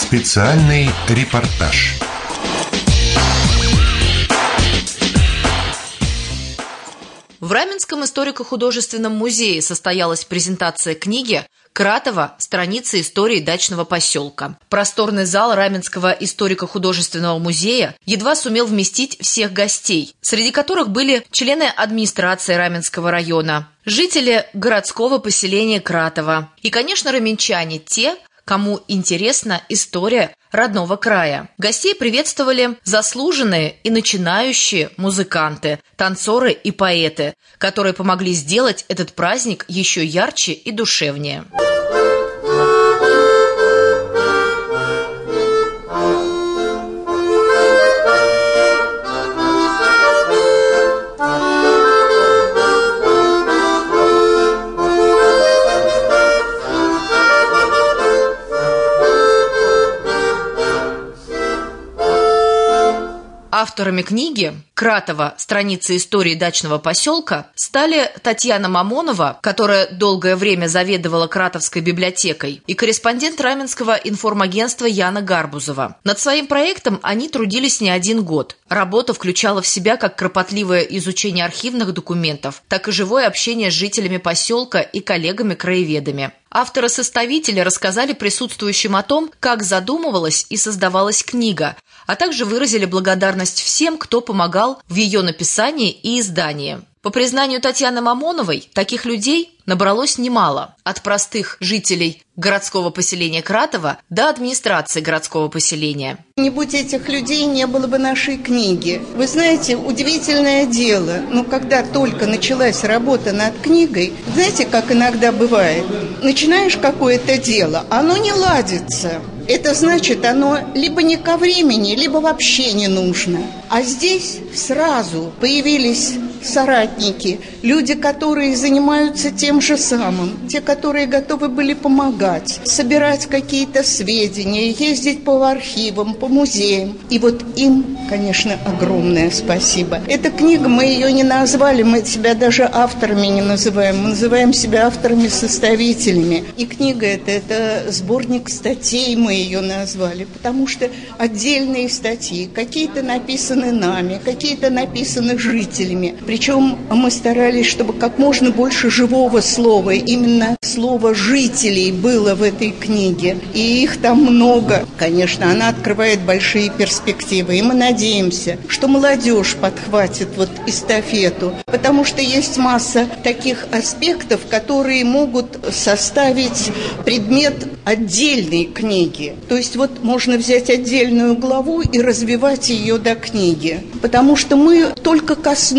Специальный репортаж. В Раменском историко-художественном музее состоялась презентация книги Кратова «Страницы истории дачного поселка». Просторный зал Раменского историко-художественного музея едва сумел вместить всех гостей, среди которых были члены администрации Раменского района, жители городского поселения Кратова и, конечно, раменчане, те, кому интересна история родного края. Гостей приветствовали заслуженные и начинающие музыканты, танцоры и поэты, которые помогли сделать этот праздник еще ярче и душевнее. Авторами книги Кратова «Страницы истории дачного поселка» стали Татьяна Мамонова, которая долгое время заведовала Кратовской библиотекой, и корреспондент Раменского информагентства Яна Гарбузова. Над своим проектом они трудились не один год. Работа включала в себя как кропотливое изучение архивных документов, так и живое общение с жителями поселка и коллегами-краеведами. Авторы-составители рассказали присутствующим о том, как задумывалась и создавалась книга, а также выразили благодарность всем, кто помогал в ее написании и издании. По признанию Татьяны Мамоновой, таких людей набралось немало, от простых жителей городского поселения Кратова до администрации городского поселения. Не будь этих людей, не было бы нашей книги. Вы знаете, удивительное дело, когда только началась работа над книгой, знаете, как иногда бывает, начинаешь какое-то дело, оно не ладится. Это значит, оно либо не ко времени, либо вообще не нужно. А здесь сразу появились соратники, люди, которые занимаются тем же самым, те, которые готовы были помогать, собирать какие-то сведения, ездить по архивам, по музеям. И вот им, конечно, огромное спасибо. Эта книга, мы ее не назвали, мы себя даже авторами не называем, мы называем себя авторами-составителями. И книга это сборник статей, мы ее назвали, потому что отдельные статьи, какие-то написаны нами, какие-то написаны жителями. Причем мы старались, чтобы как можно больше живого слова, именно слово «жителей» было в этой книге. И их там много. Конечно, она открывает большие перспективы. И мы надеемся, что молодежь подхватит эстафету, потому что есть масса таких аспектов, которые могут составить предмет отдельной книги. То есть можно взять отдельную главу и развивать ее до книги. Потому что мы только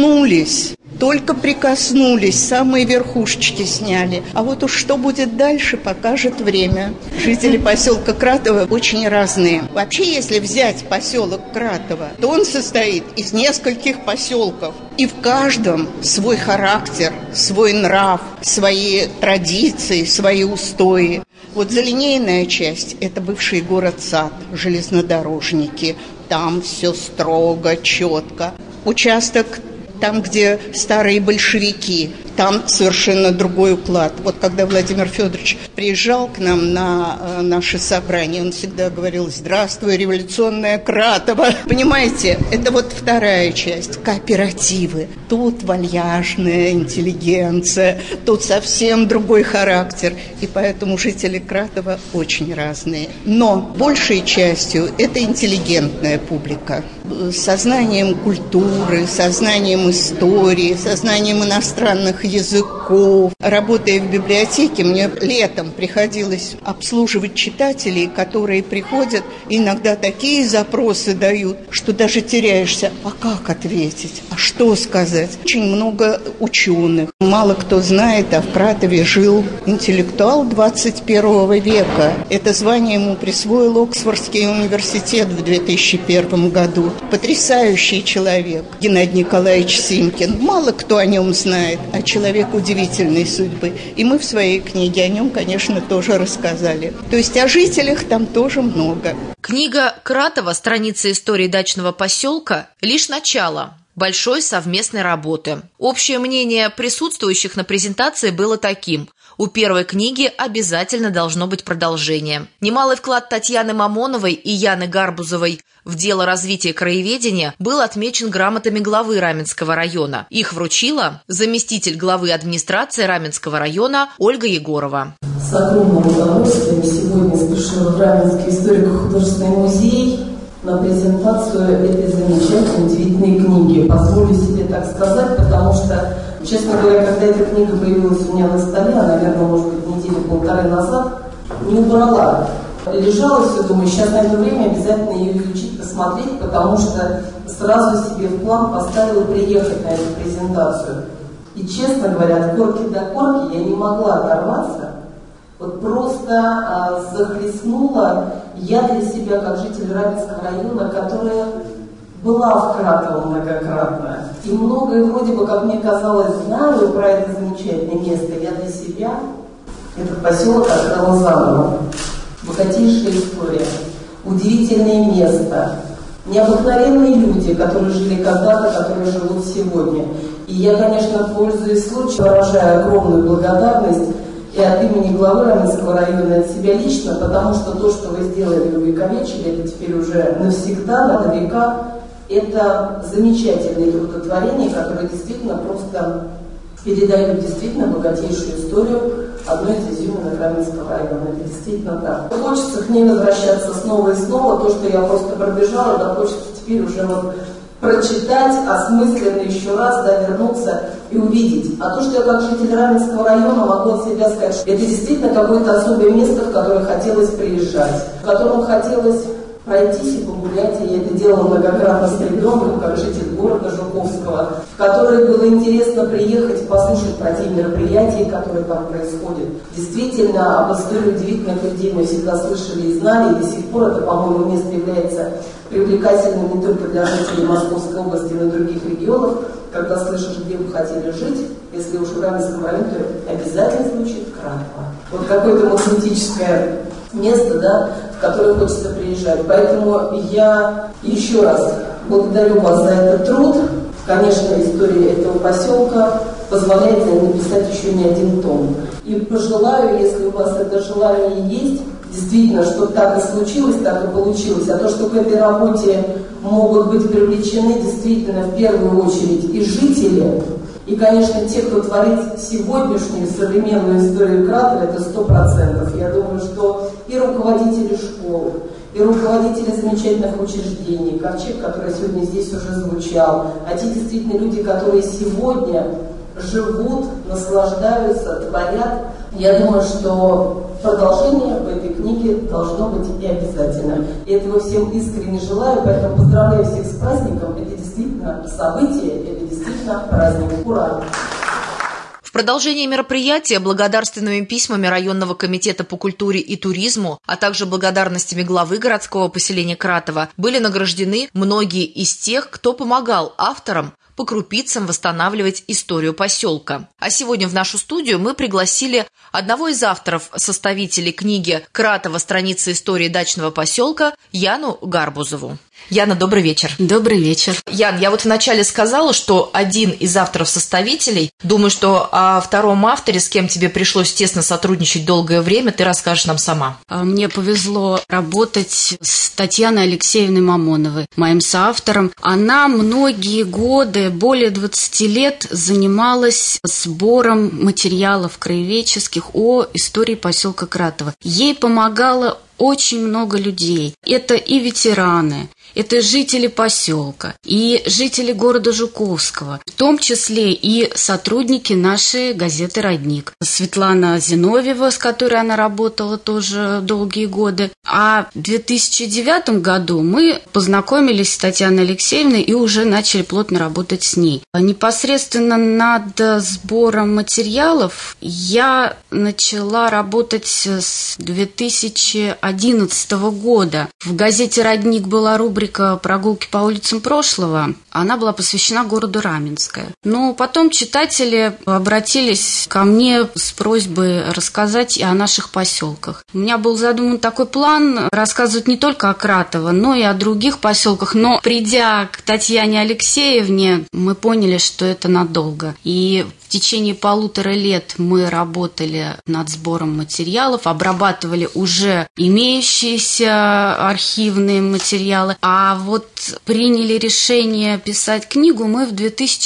прикоснулись, самые верхушечки сняли. А вот уж что будет дальше, покажет время. Жители поселка Кратова очень разные. Вообще, если взять поселок Кратова, то он состоит из нескольких поселков. И в каждом свой характер, свой нрав, свои традиции, свои устои. Залинейная часть – это бывший город-сад, железнодорожники. Там все строго, четко. Участок там, где старые большевики, там совершенно другой уклад. Когда Владимир Федорович приезжал к нам на наше собрание, он всегда говорил: «Здравствуй, революционная Кратова». Понимаете, это вторая часть, кооперативы. Тут вальяжная интеллигенция, тут совсем другой характер. И поэтому жители Кратова очень разные. Но большей частью это интеллигентная публика. С сознанием культуры, сознанием истории, сознанием иностранных языков. Работая в библиотеке, мне летом приходилось обслуживать читателей, которые приходят, и иногда такие запросы дают, что даже теряешься. А как ответить? А что сказать? Очень много ученых. Мало кто знает, а в Кратове жил интеллектуал 21 века. Это звание ему присвоил Оксфордский университет в 2001 году. Потрясающий человек Геннадий Николаевич Симкин. Мало кто о нем знает, а человек удивительной судьбы. И мы в своей книге о нем, конечно, тоже рассказали. То есть о жителях там тоже много. Книга Кратова «Страницы истории дачного поселка» – лишь начало большой совместной работы. Общее мнение присутствующих на презентации было таким: у первой книги обязательно должно быть продолжение. Немалый вклад Татьяны Мамоновой и Яны Гарбузовой в дело развития краеведения был отмечен грамотами главы Раменского района. Их вручила заместитель главы администрации Раменского района Ольга Егорова. С огромным удовольствием сегодня спешила в Раменский историко-художественный музей на презентацию этой замечательной, удивительной книги. Позволю себе так сказать, потому что, честно говоря, когда эта книга появилась у меня на столе, наверное, может быть, недели-полторы назад, не убрала. Лежала все, думаю, сейчас найду время обязательно ее изучить, посмотреть, потому что сразу себе в план поставила приехать на эту презентацию. И, честно говоря, от корки до корки я не могла оторваться. Вот просто захлестнула я для себя, как житель Раменского района, которая была в Кратово многократно. И многое вроде бы, как мне казалось, знаю про это замечательное место. Я для себя этот поселок открыла заново. Богатейшая история, удивительное место, необыкновенные люди, которые жили когда-то, которые живут сегодня. И я, конечно, пользуясь случаем, выражаю огромную благодарность и от имени главы Раменского района, от себя лично, потому что то, что вы сделали, увековечили, это теперь уже навсегда, на века, это замечательные трудотворения, которые действительно просто передают действительно богатейшую историю одной из изюминок Раменского района. Это действительно так. Хочется к ней возвращаться снова и снова. То, что я просто пробежала, да, хочется теперь уже вот прочитать, осмысленно еще раз, да, вернуться и увидеть. А то, что я как житель Раменского района могу от себя сказать, что это действительно какое-то особое место, в которое хотелось приезжать, в котором хотелось пройтись и погулять, и я это делала многократно с ребенком, как житель города Жуковского, в который было интересно приехать, послушать про те мероприятия, которые там происходят. Действительно, об истории удивительных людей мы всегда слышали и знали, и до сих пор это, по-моему, место является привлекательным не только для жителей Московской области, но и других регионов. Когда слышишь, где вы хотели жить, если уж в Раменском районе, то обязательно звучит Кратово. Вот какое-то магнетическое место, да, в которое хочется приезжать. Поэтому я еще раз благодарю вас за этот труд. Конечно, история этого поселка позволяет написать еще не один том. И пожелаю, если у вас это желание есть, действительно, что так и случилось, так и получилось. А то, что к этой работе могут быть привлечены действительно в первую очередь и жители, и, конечно, те, кто творит сегодняшнюю современную историю Кратова, это 100%. Я думаю, что и руководители школ, и руководители замечательных учреждений, Ковчег, который сегодня здесь уже звучал, а те действительно люди, которые сегодня живут, наслаждаются, творят, я думаю, что продолжение в этой книге должно быть и обязательно. И этого всем искренне желаю, поэтому поздравляю всех с праздником. Это действительно событие, это действительно праздник. Ура! В продолжении мероприятия благодарственными письмами районного комитета по культуре и туризму, а также благодарностями главы городского поселения Кратово были награждены многие из тех, кто помогал авторам по крупицам восстанавливать историю поселка. А сегодня в нашу студию мы пригласили одного из авторов-составителей книги «Кратово. Страницы истории дачного поселка» Яну Гарбузову. Яна, добрый вечер. Добрый вечер. Ян, я вот вначале сказала, что один из авторов-составителей. Думаю, что о втором авторе, с кем тебе пришлось тесно сотрудничать долгое время, ты расскажешь нам сама. Мне повезло работать с Татьяной Алексеевной Мамоновой, моим соавтором. Она многие годы, более 20 лет, занималась сбором материалов краеведческих о истории поселка Кратово. Ей помогало очень много людей. Это и ветераны, это жители поселка, и жители города Жуковского, в том числе и сотрудники нашей газеты «Родник». Светлана Зиновьева, с которой она работала тоже долгие годы. А в 2009 году мы познакомились с Татьяной Алексеевной и уже начали плотно работать с ней. Непосредственно над сбором материалов я начала работать с 2011 2011 года. В газете «Родник» была рубрика «Прогулки по улицам прошлого». Она была посвящена городу Раменское. Но потом читатели обратились ко мне с просьбой рассказать и о наших поселках. У меня был задуман такой план рассказывать не только о Кратово, но и о других поселках. Но придя к Татьяне Алексеевне, мы поняли, что это надолго. И в течение 1,5 лет мы работали над сбором материалов, обрабатывали уже имеющиеся архивные материалы, а вот приняли решение писать книгу мы в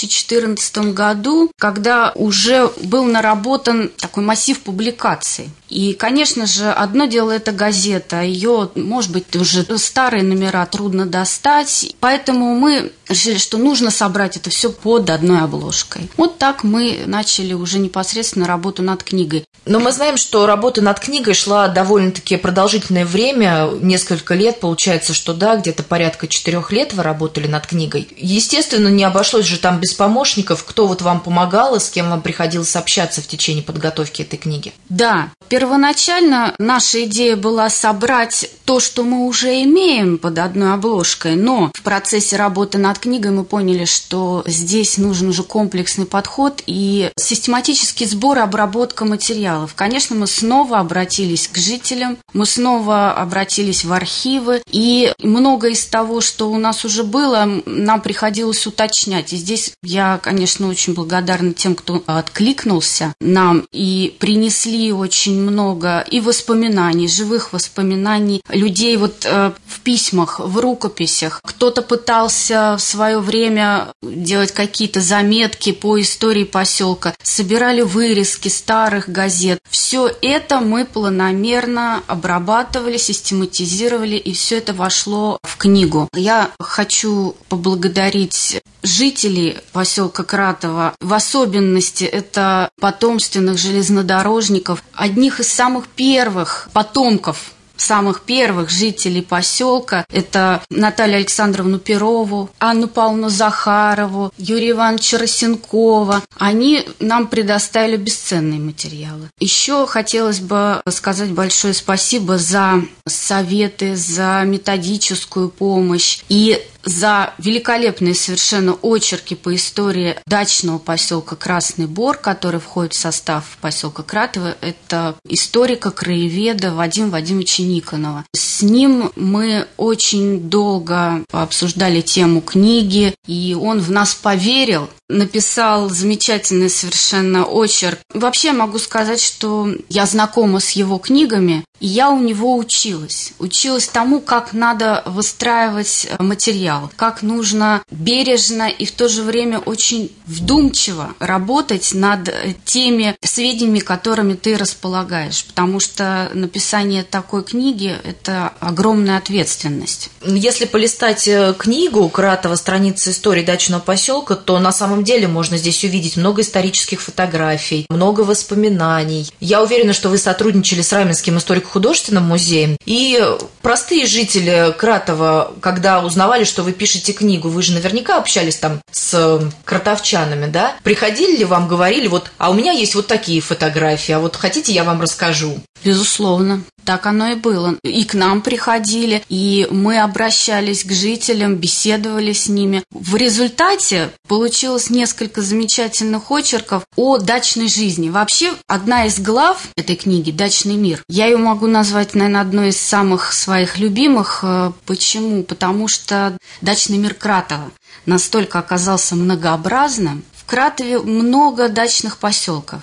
2014 году, когда уже был наработан такой массив публикаций. И, конечно же, одно дело это газета, ее, может быть, уже старые номера трудно достать, поэтому мы решили, что нужно собрать это все под одной обложкой. Вот так мы начали уже непосредственно работу над книгой. Но мы знаем, что работа над книгой шла довольно-таки продолжительное время, несколько лет, получается, что да, где-то порядка 4 лет вы работали над книгой. Естественно, не обошлось же там без помощников. Кто вот вам помогал и с кем вам приходилось общаться в течение подготовки этой книги? Да, первоначально наша идея была собрать то, что мы уже имеем под одной обложкой, но в процессе работы над книгой мы поняли, что здесь нужен уже комплексный подход и систематический сбор и обработка материалов. Конечно, мы снова обратились к жителям, мы снова обратились в архивы, и многое из того, что у нас уже было, нам приходилось уточнять. И здесь я, конечно, очень благодарна тем, кто откликнулся нам и принесли очень много и воспоминаний, живых воспоминаний людей вот в письмах, в рукописях. Кто-то пытался в свое время делать какие-то заметки по истории поселка, собирали вырезки старых газет. Все это мы планомерно обрабатывали, систематизировали, и все это вошло в книгу. Я хочу поблагодарить жителей поселка Кратово, в особенности это потомственных железнодорожников, одних из самых первых потомков, самых первых жителей поселка. Это Наталью Александровну Перову, Анну Павловну Захарову, Юрия Ивановича Росенкова. Они нам предоставили бесценные материалы. Еще хотелось бы сказать большое спасибо за советы, за методическую помощь и за великолепные совершенно очерки по истории дачного поселка Красный Бор, который входит в состав поселка Кратово. Это историка, краеведа Вадима Вадимовича Никонова. С ним мы очень долго обсуждали тему книги, и он в нас поверил, написал замечательный совершенно очерк. Вообще могу сказать, что я знакома с его книгами, и я у него училась. Училась тому, как надо выстраивать материал, как нужно бережно и в то же время очень вдумчиво работать над теми сведениями, которыми ты располагаешь, потому что написание такой книги – это огромная ответственность. Если полистать книгу «Кратово. Страницы истории дачного поселка», то на самом деле можно здесь увидеть много исторических фотографий, много воспоминаний. Я уверена, что вы сотрудничали с Раменским историко-художественным музеем, и простые жители Кратова, когда узнавали, что вы пишете книгу, вы же наверняка общались там с кратовчанами, да? Приходили ли вам, говорили, вот, а у меня есть вот такие фотографии, а вот хотите, я вам расскажу? Безусловно, так оно и было. И к нам приходили, и мы обращались к жителям, беседовали с ними. В результате получилось несколько замечательных очерков о дачной жизни. Вообще, одна из глав этой книги «Дачный мир», я ее могу назвать, наверное, одной из самых своих любимых. Почему? Потому что дачный мир Кратова настолько оказался многообразным. В Кратове много дачных поселков,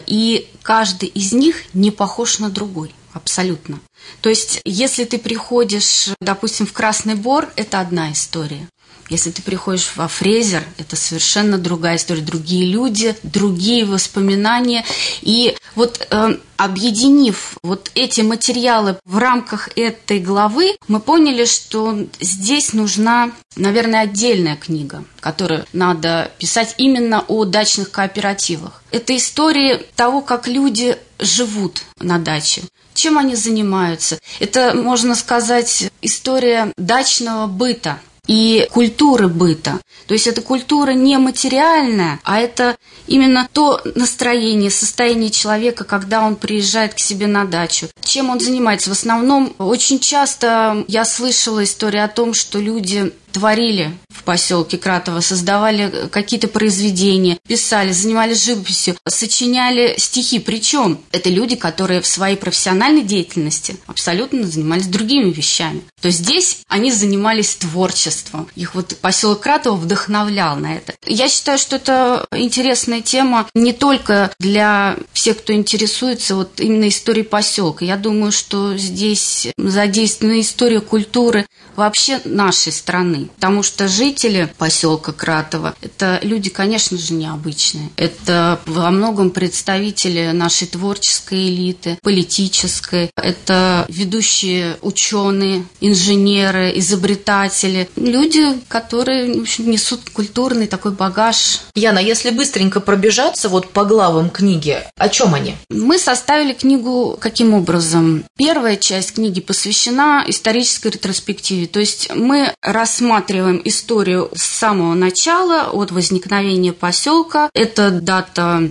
и каждый из них не похож на другой. Абсолютно. То есть, если ты приходишь, допустим, в Красный Бор, это одна история. Если ты приходишь во Фрезер, это совершенно другая история, другие люди, другие воспоминания. И вот объединив вот эти материалы в рамках этой главы, мы поняли, что здесь нужна, наверное, отдельная книга, которую надо писать именно о дачных кооперативах. Это истории того, как люди живут на даче, чем они занимаются. Это, можно сказать, история дачного быта. и культуры быта. То есть это культура не материальная, а это именно то настроение, состояние человека, когда он приезжает к себе на дачу. Чем он занимается? В основном очень часто я слышала историю о том, что люди творили в поселке Кратово, создавали какие-то произведения, писали, занимались живописью, сочиняли стихи. Причем это люди, которые в своей профессиональной деятельности абсолютно занимались другими вещами. То есть здесь они занимались творчеством. Их вот поселок Кратово вдохновлял на это. Я считаю, что это интересная тема не только для всех, кто интересуется вот именно историей поселка. Я думаю, что здесь задействована история культуры вообще нашей страны. Потому что жители поселка Кратово – это люди, конечно же, необычные. Это во многом представители нашей творческой элиты, политической. Это ведущие ученые, инженеры, изобретатели. Люди, которые, в общем, несут культурный такой багаж. Яна, если быстренько пробежаться вот по главам книги, о чем они? Мы составили книгу каким образом? Первая часть книги посвящена исторической ретроспективе. То есть мы рассматриваем историю с самого начала, от возникновения поселка. Это дата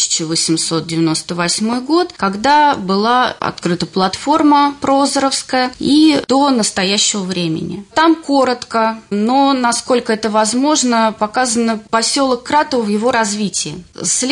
1898 год, когда была открыта платформа Прозоровская, и до настоящего времени. Там коротко, но насколько это возможно, показано поселок Кратово в его развитии.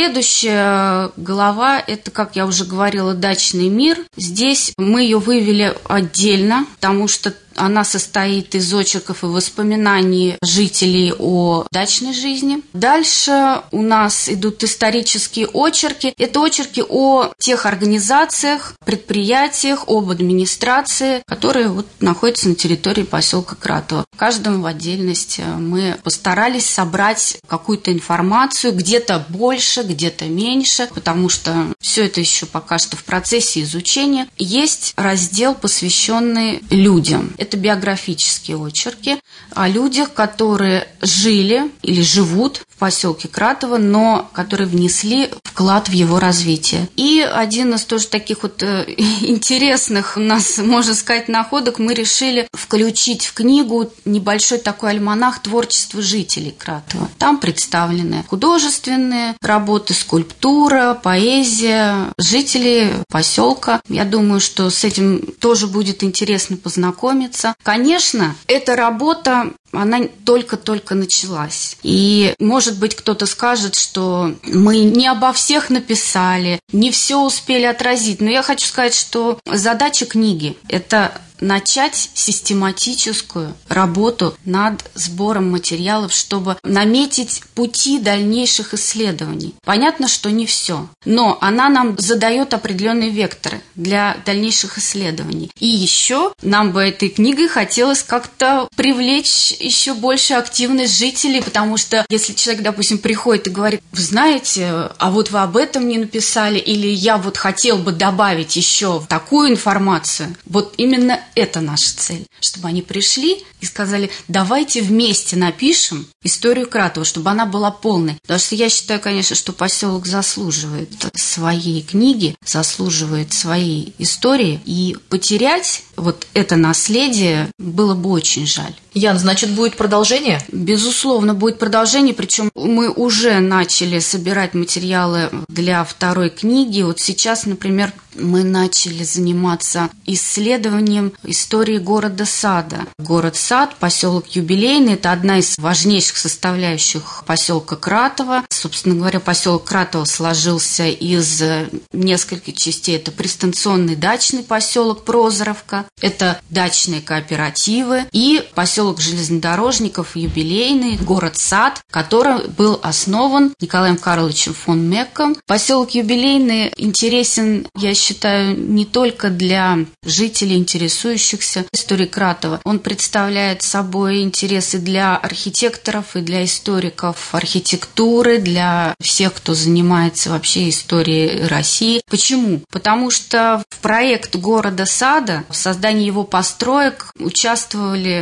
Следующая глава – это, как я уже говорила, дачный мир. Здесь мы ее вывели отдельно, потому что она состоит из очерков и воспоминаний жителей о дачной жизни. Дальше у нас идут исторические очерки. Это очерки о тех организациях, предприятиях, об администрации, которые вот находятся на территории поселка Кратово. В каждом в отдельности мы постарались собрать какую-то информацию, где-то больше, где-то меньше, потому что все это еще пока что в процессе изучения. Есть раздел, посвященный людям. Это биографические очерки о людях, которые жили или живут в поселке Кратово, но которые внесли вклад в его развитие. И один из тоже таких вот интересных у нас, можно сказать, находок мы решили включить в книгу небольшой такой альманах творчества жителей Кратово. Там представлены художественные работы, скульптура, поэзия жителей поселка. Я думаю, что с этим тоже будет интересно познакомиться. Конечно, эта работа, она только-только началась. И, может быть, кто-то скажет, что мы не обо всех написали, не все успели отразить. Но я хочу сказать, что задача книги – это начать систематическую работу над сбором материалов, чтобы наметить пути дальнейших исследований. Понятно, что не все, но она нам задает определенные векторы для дальнейших исследований. И еще нам бы этой книгой хотелось как-то привлечь еще больше активность жителей, потому что если человек, допустим, приходит и говорит: вы знаете, а вот вы об этом не написали, или я вот хотел бы добавить еще такую информацию, вот именно это наша цель, чтобы они пришли и сказали: давайте вместе напишем историю Кратова, чтобы она была полной. Потому что я считаю, конечно, что поселок заслуживает своей книги, заслуживает своей истории, и потерять вот это наследие было бы очень жаль. Ян, значит, будет продолжение? Безусловно, будет продолжение, причем мы уже начали собирать материалы для второй книги. Вот сейчас, например, мы начали заниматься исследованием истории города Сада. Город-Сад, поселок Юбилейный, это одна из важнейших составляющих поселка Кратово. Собственно говоря, поселок Кратово сложился из нескольких частей. Это пристанционный дачный поселок Прозоровка, это дачные кооперативы и поселок железнодорожников Юбилейный, город-сад, который был основан Николаем Карловичем фон Мекком. Поселок Юбилейный интересен, я считаю, не только для жителей, интересующихся историей Кратова. Он представляет собой интересы для архитекторов и для историков архитектуры, для всех, кто занимается вообще историей России. Почему? Потому что в проект города-сада, в создании его построек участвовали видные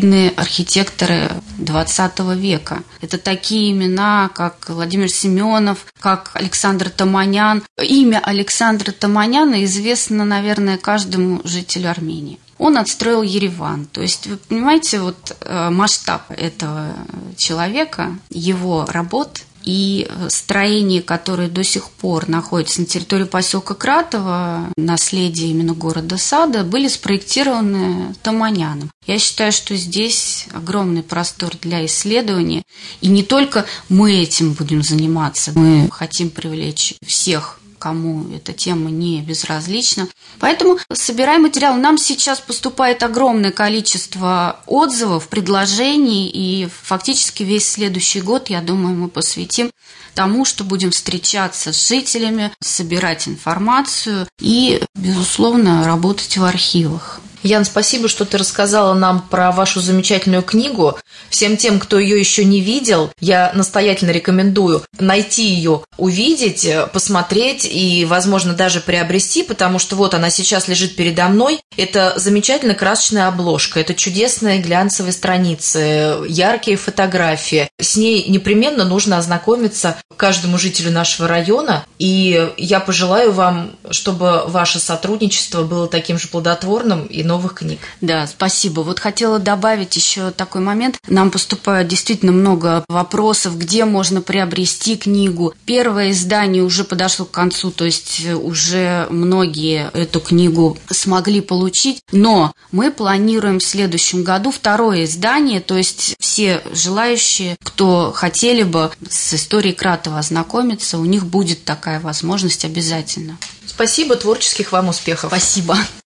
видные архиитекторы XX века. Это такие имена, как Владимир Семенов, как Александр Таманян. Имя Александра Таманяна известно, наверное, каждому жителю Армении. Он отстроил Ереван. То есть, вы понимаете, вот масштаб этого человека, его работ и строения, которые до сих пор находятся на территории поселка Кратово, наследие именно города Сада, были спроектированы Таманяном. Я считаю, что здесь огромный простор для исследования. И не только мы этим будем заниматься, мы хотим привлечь всех, кому эта тема не безразлична. Поэтому собираем материал. Нам сейчас поступает огромное количество отзывов, предложений, и фактически весь следующий год, я думаю, мы посвятим тому, что будем встречаться с жителями, собирать информацию и, безусловно, работать в архивах. Ян, спасибо, что ты рассказала нам про вашу замечательную книгу. Всем тем, кто ее еще не видел, я настоятельно рекомендую найти ее, увидеть, посмотреть и, возможно, даже приобрести, потому что вот она сейчас лежит передо мной. Это замечательная красочная обложка, это чудесные глянцевые страницы, яркие фотографии. С ней непременно нужно ознакомиться каждому жителю нашего района, и я пожелаю вам, чтобы ваше сотрудничество было таким же плодотворным и новых книг. Да, спасибо. Вот хотела добавить еще такой момент. Нам поступает действительно много вопросов, где можно приобрести книгу. Первое издание уже подошло к концу, то есть уже многие эту книгу смогли получить, но мы планируем в следующем году второе издание, то есть все желающие, кто хотели бы с историей Кратова ознакомиться, у них будет такая возможность обязательно. Спасибо, творческих вам успехов. Спасибо.